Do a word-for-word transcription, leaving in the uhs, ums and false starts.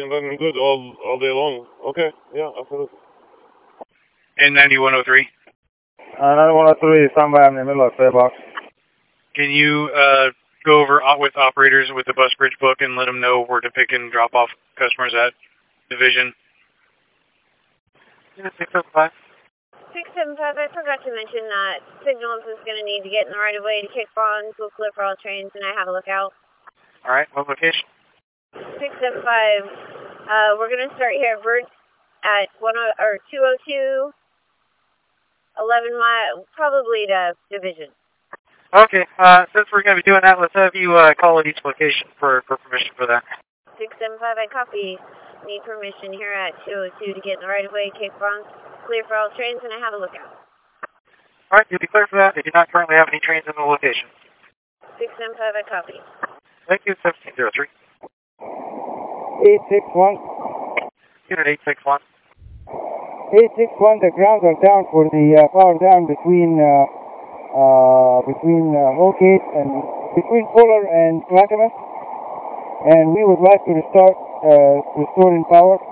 seems like I'm good all all day long. Okay, yeah, absolutely. N ninety-one oh three. Uh, ninety-one oh three, somewhere in the middle of the box. Can you uh, go over with operators with the bus bridge book and let them know where to pick and drop off customers at Division? six seven five. six seven five, I forgot to mention that Signals is going to need to get in the right of way to kick bonds. We'll clear for all trains, and I have a lookout. All right, what location? six seven five, uh, we're going to start here at Vert at one or two oh two, eleven mile, probably to Division. Okay, uh, since we're going to be doing that, let's have you uh, call at each location for, for permission for that. six seven five, I copy. Need permission here at two oh two to get in the right of way, kick bonds. Clear for all trains, and I have a lookout. All right, you'll be clear for that. They do not currently have any trains in the location. six seven five, I copy. Thank you, seventeen oh three. eight six one. Unit eight six one. eight six one, the grounds are down for the uh, power down between uh, uh, between uh, Holgate and between Fuller and Clackamas, and we would like to restart uh, restoring power.